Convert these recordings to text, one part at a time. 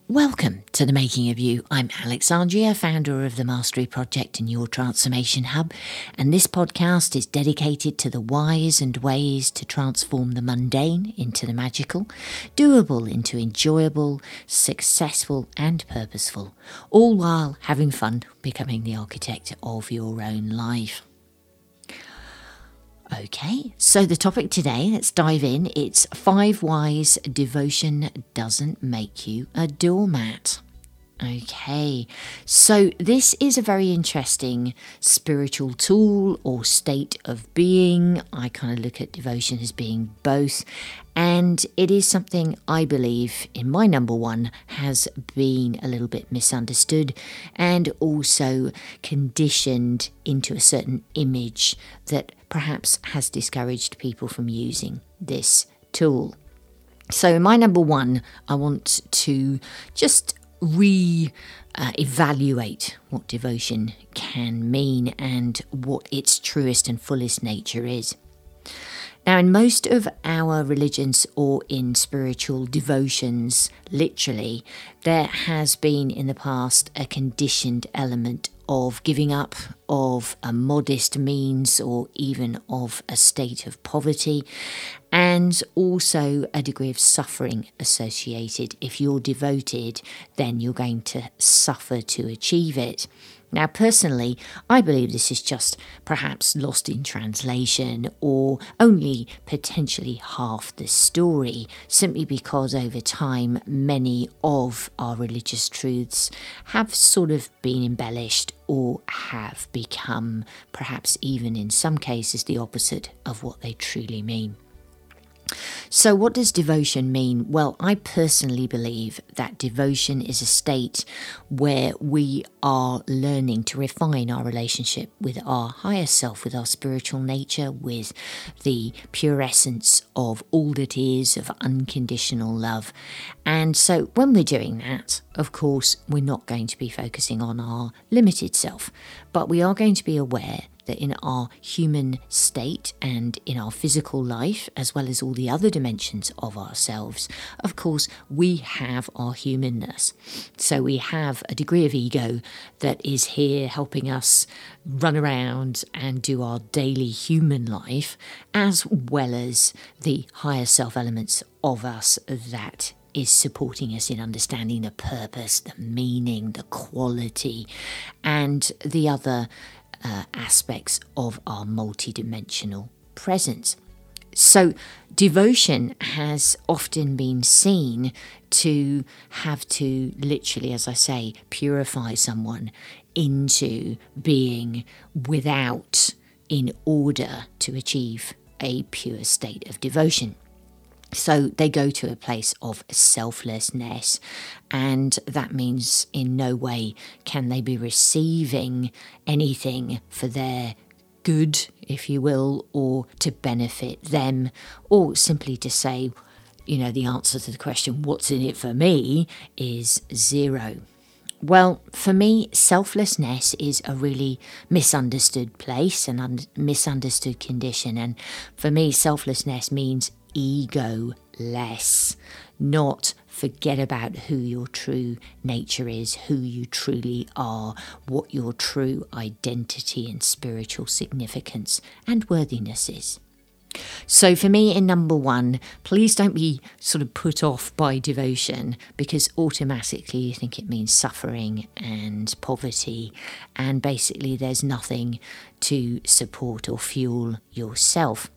Welcome to The Making of You. I'm Alexandria, founder of the Mastery Project and Your Transformation Hub, and this podcast is dedicated to the whys and ways to transform the mundane into the magical, doable into enjoyable, successful and purposeful, all while having fun becoming the architect of your own life. Okay, so the topic today, let's dive in. It's 5 whys devotion doesn't make you a doormat. Okay, so this is a very interesting spiritual tool or state of being. I kind of look at devotion as being both, and it is something I believe, in my number one, has been a little bit misunderstood and also conditioned into a certain image that perhaps has discouraged people from using this tool. So in my number one, I want to just evaluate what devotion can mean and what its truest and fullest nature is. Now, in most of our religions or in spiritual devotions, literally, there has been in the past a conditioned element of giving up of a modest means or even of a state of poverty, and also a degree of suffering associated. If you're devoted, then you're going to suffer to achieve it. Now, personally, I believe this is just perhaps lost in translation or only potentially half the story, simply because over time many of our religious truths have sort of been embellished or have become perhaps even in some cases the opposite of what they truly mean. So what does devotion mean? Well, I personally believe that devotion is a state where we are learning to refine our relationship with our higher self, with our spiritual nature, with the pure essence of all that is, of unconditional love. And so when we're doing that, of course, we're not going to be focusing on our limited self, but we are going to be aware that in our human state and in our physical life, as well as all the other dimensions of ourselves, of course, we have our humanness. So we have a degree of ego that is here helping us run around and do our daily human life, as well as the higher self elements of us that is supporting us in understanding the purpose, the meaning, the quality, and the other aspects of our multidimensional presence. So devotion has often been seen to have to literally, as I say, purify someone into being without in order to achieve a pure state of devotion. So they go to a place of selflessness, and that means in no way can they be receiving anything for their good, if you will, or to benefit them, or simply to say, the answer to the question, what's in it for me, is zero. Well, for me, selflessness is a really misunderstood place and misunderstood condition. And for me, selflessness means ego-less, not forget about who your true nature is, who you truly are, what your true identity and spiritual significance and worthiness is. So for me, in number one, please don't be sort of put off by devotion because automatically you think it means suffering and poverty, and basically there's nothing to support or fuel yourself.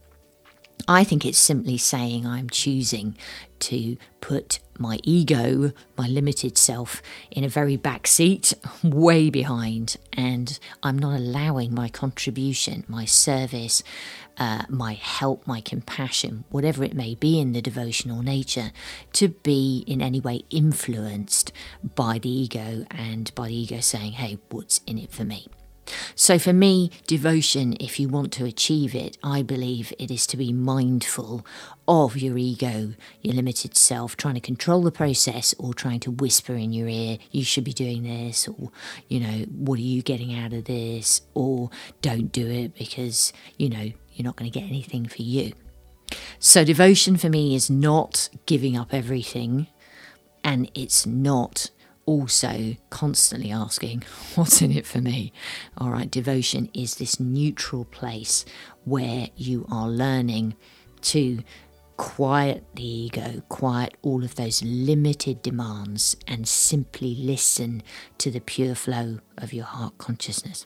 I think it's simply saying I'm choosing to put my ego, my limited self, in a very back seat, way behind, and I'm not allowing my contribution, my service, my help, my compassion, whatever it may be in the devotional nature, to be in any way influenced by the ego and by the ego saying, hey, what's in it for me? So for me, devotion, if you want to achieve it, I believe it is to be mindful of your ego, your limited self, trying to control the process or trying to whisper in your ear, you should be doing this, or, what are you getting out of this, or don't do it because, you're not going to get anything for you. So devotion for me is not giving up everything And it's not also constantly asking, what's in it for me? All right, devotion is this neutral place where you are learning to quiet the ego, quiet all of those limited demands, and simply listen to the pure flow of your heart consciousness.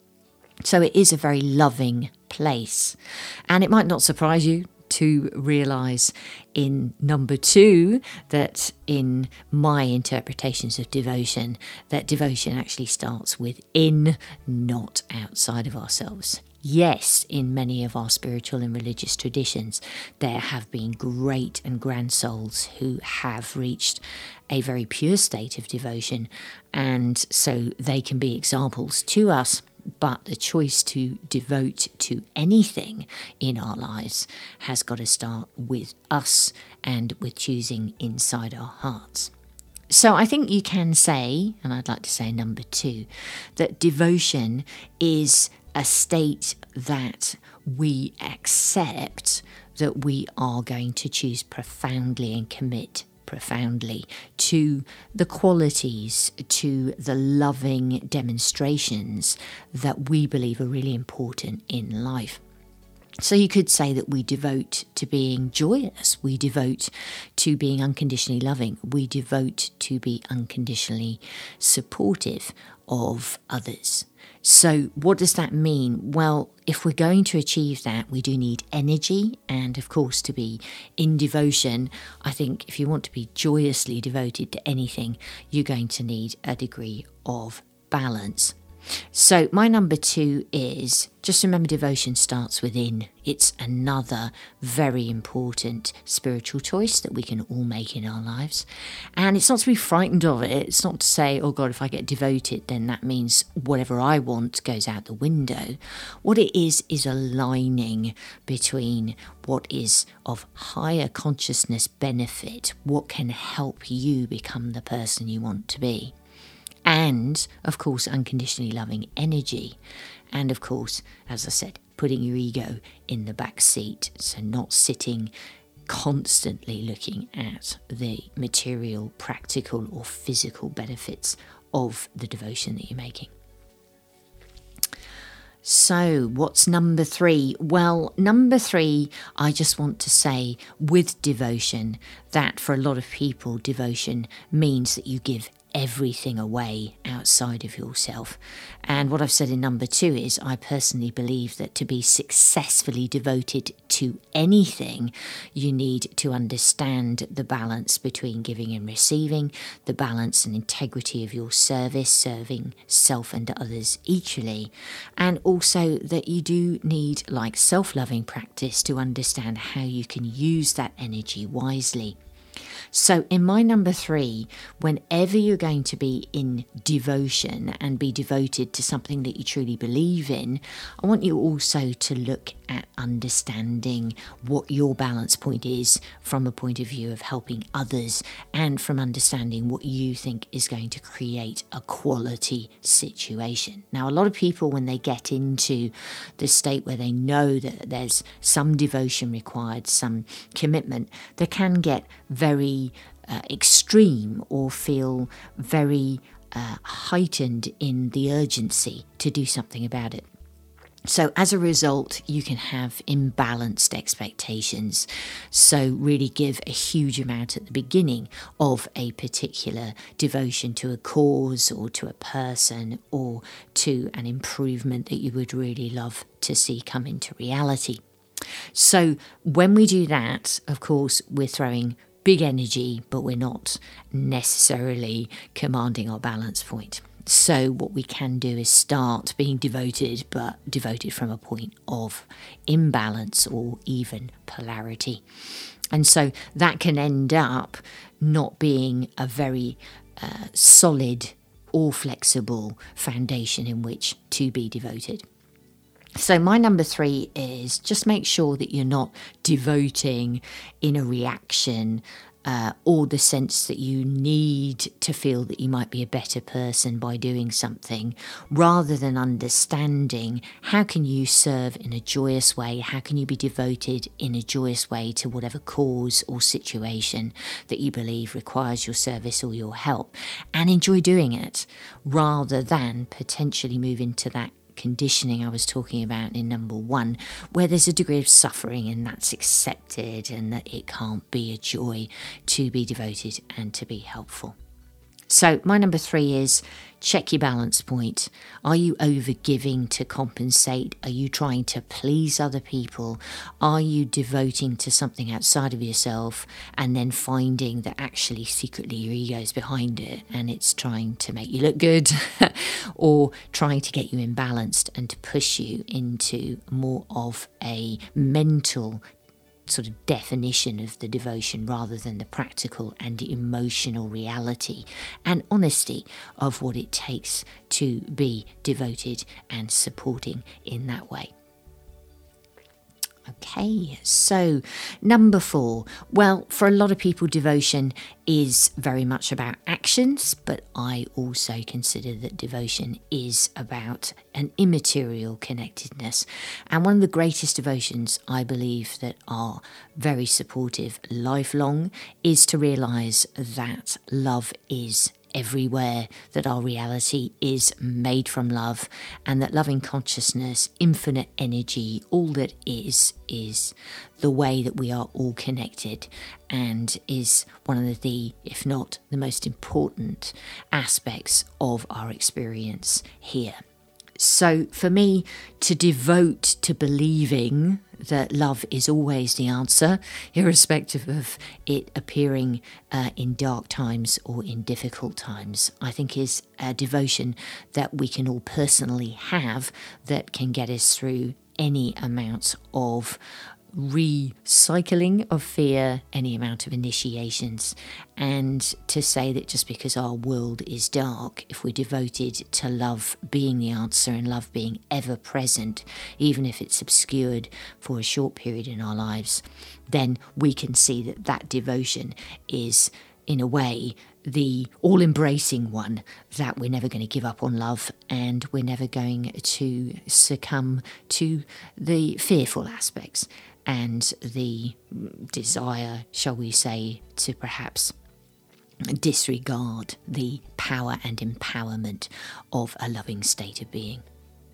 So it is a very loving place. And it might not surprise you to realise in number 2 that in my interpretations of devotion, that devotion actually starts within, not outside of ourselves. Yes, in many of our spiritual and religious traditions, there have been great and grand souls who have reached a very pure state of devotion, and so they can be examples to us. But the choice to devote to anything in our lives has got to start with us and with choosing inside our hearts. So I think you can say, and I'd like to say number 2, that devotion is a state that we accept that we are going to choose profoundly and commit profoundly to the qualities, to the loving demonstrations that we believe are really important in life. So you could say that we devote to being joyous, we devote to being unconditionally loving, we devote to be unconditionally supportive of others. So what does that mean? Well, if we're going to achieve that, we do need energy. And of course, to be in devotion, I think if you want to be joyously devoted to anything, you're going to need a degree of balance. So my number 2 is, just remember, devotion starts within. It's another very important spiritual choice that we can all make in our lives. And it's not to be frightened of it. It's not to say, oh God, if I get devoted, then that means whatever I want goes out the window. What it is aligning between what is of higher consciousness benefit, what can help you become the person you want to be. And, of course, unconditionally loving energy. And, of course, as I said, putting your ego in the back seat. So not sitting constantly looking at the material, practical or physical benefits of the devotion that you're making. So what's number 3? Well, number 3, I just want to say with devotion that for a lot of people, devotion means that you give everything away outside of yourself. And what I've said in number 2 is I personally believe that to be successfully devoted to anything, you need to understand the balance between giving and receiving, the balance and integrity of your service, serving self and others equally, and also that you do need, like self-loving practice, to understand how you can use that energy wisely. So in my number 3, whenever you're going to be in devotion and be devoted to something that you truly believe in, I want you also to look at understanding what your balance point is from a point of view of helping others, and from understanding what you think is going to create a quality situation. Now, a lot of people, when they get into the state where they know that there's some devotion required, some commitment, they can get very extreme or feel very heightened in the urgency to do something about it. So as a result, you can have imbalanced expectations. So really give a huge amount at the beginning of a particular devotion to a cause or to a person or to an improvement that you would really love to see come into reality. So when we do that, of course, we're throwing big energy, but we're not necessarily commanding our balance point. So what we can do is start being devoted, but devoted from a point of imbalance or even polarity. And so that can end up not being a very solid or flexible foundation in which to be devoted. So my number 3 is just make sure that you're not devoting in a reaction or the sense that you need to feel that you might be a better person by doing something, rather than understanding how can you serve in a joyous way, how can you be devoted in a joyous way to whatever cause or situation that you believe requires your service or your help, and enjoy doing it, rather than potentially move into that conditioning I was talking about in number 1, where there's a degree of suffering and that's accepted, and that it can't be a joy to be devoted and to be helpful. So my number 3 is check your balance point. Are you overgiving to compensate? Are you trying to please other people? Are you devoting to something outside of yourself and then finding that actually secretly your ego is behind it and it's trying to make you look good or trying to get you imbalanced and to push you into more of a mental sort of definition of the devotion rather than the practical and emotional reality and honesty of what it takes to be devoted and supporting in that way. Okay, so number 4. Well, for a lot of people, devotion is very much about actions, but I also consider that devotion is about an immaterial connectedness. And one of the greatest devotions, I believe, that are very supportive lifelong is to realise that love is everywhere, that our reality is made from love, and that loving consciousness, infinite energy, all that is the way that we are all connected, and is one of the, if not the most important aspects of our experience here. So for me, to devote to believing that love is always the answer, irrespective of it appearing in dark times or in difficult times, I think is a devotion that we can all personally have that can get us through any amount of recycling of fear, any amount of initiations, and to say that just because our world is dark, if we're devoted to love being the answer and love being ever present, even if it's obscured for a short period in our lives, then we can see that that devotion is, in a way, the all-embracing one, that we're never going to give up on love and we're never going to succumb to the fearful aspects and the desire, shall we say, to perhaps disregard the power and empowerment of a loving state of being.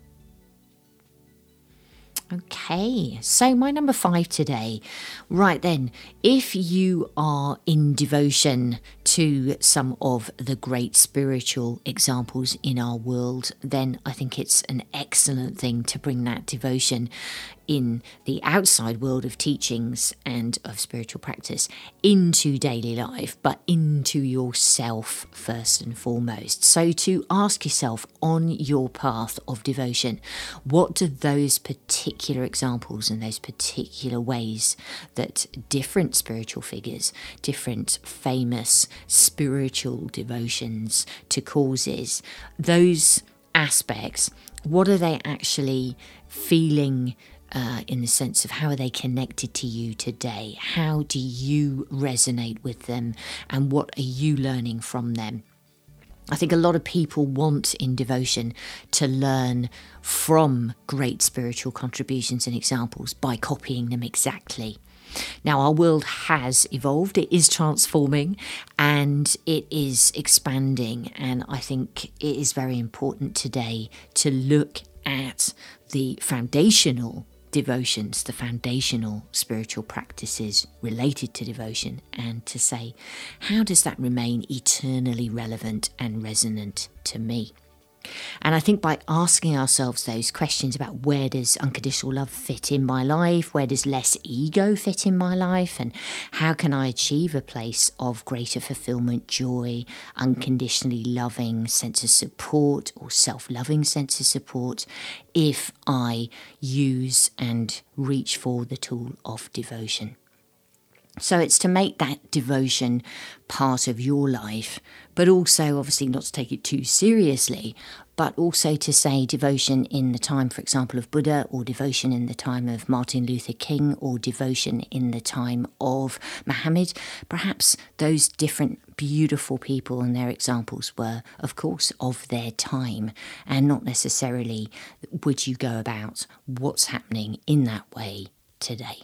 Okay, so my number 5 today. Right then, if you are in devotion to some of the great spiritual examples in our world, then I think it's an excellent thing to bring that devotion in the outside world of teachings and of spiritual practice into daily life, but into yourself first and foremost. So to ask yourself on your path of devotion, what do those particular examples and those particular ways that different spiritual figures, different famous spiritual devotions to causes, those aspects, what are they actually feeling in the sense of how are they connected to you today? How do you resonate with them? And what are you learning from them? I think a lot of people want in devotion to learn from great spiritual contributions and examples by copying them exactly. Now, our world has evolved, it is transforming and it is expanding, and I think it is very important today to look at the foundational devotions, the foundational spiritual practices related to devotion, and to say, how does that remain eternally relevant and resonant to me? And I think by asking ourselves those questions about where does unconditional love fit in my life, where does less ego fit in my life, and how can I achieve a place of greater fulfillment, joy, unconditionally loving sense of support or self-loving sense of support if I use and reach for the tool of devotion. So it's to make that devotion part of your life, but also obviously not to take it too seriously, but also to say devotion in the time, for example, of Buddha, or devotion in the time of Martin Luther King, or devotion in the time of Muhammad. Perhaps those different beautiful people and their examples were, of course, of their time, and not necessarily would you go about what's happening in that way today.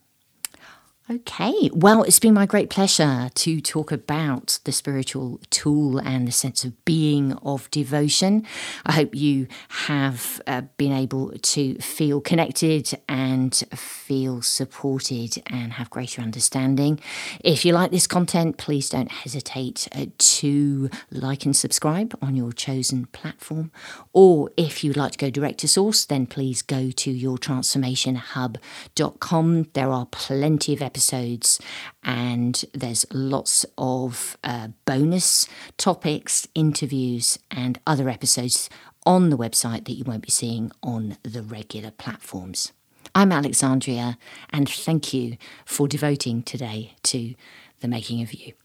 Okay, well, it's been my great pleasure to talk about the spiritual tool and the sense of being of devotion. I hope you have been able to feel connected and feel supported and have greater understanding. If you like this content, please don't hesitate to like and subscribe on your chosen platform. Or if you'd like to go direct to source, then please go to yourtransformationhub.com. There are plenty of episodes, and there's lots of bonus topics, interviews, and other episodes on the website that you won't be seeing on the regular platforms. I'm Alexandria, and thank you for devoting today to the making of you.